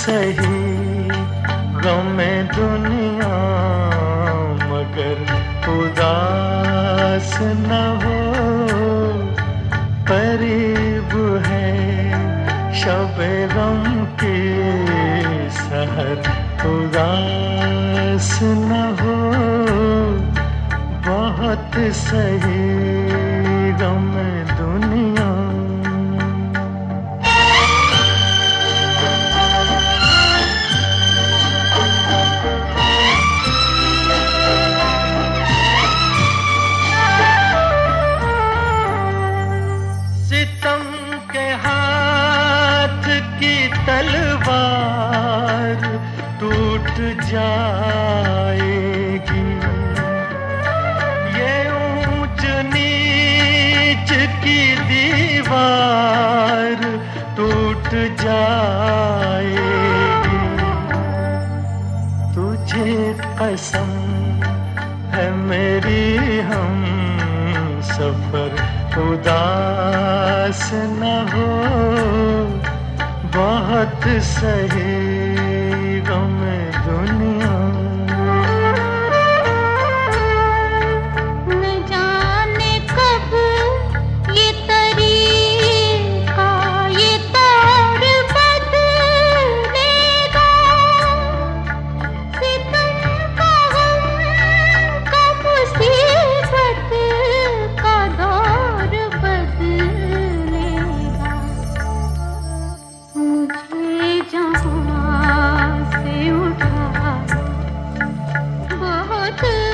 सही गमे दुनिया मगर उदास न हो। करीब है शबे गम की सहर, उदास न हो। बहुत सही गमे दुनिया। सितम के हाथ की तलवार टूट जाएगी, ये ऊंच नीच की दीवार टूट जाएगी। तुझे कसम है मेरी हम सफर, उदास न हो। बहुत सही गमे दुनिया। न जाने कब ये तरीका ये तौर बदलेगा। सितम का गम का मुसीबत का दौर बदलेगा। मुझे जहाँ से उठा बहुत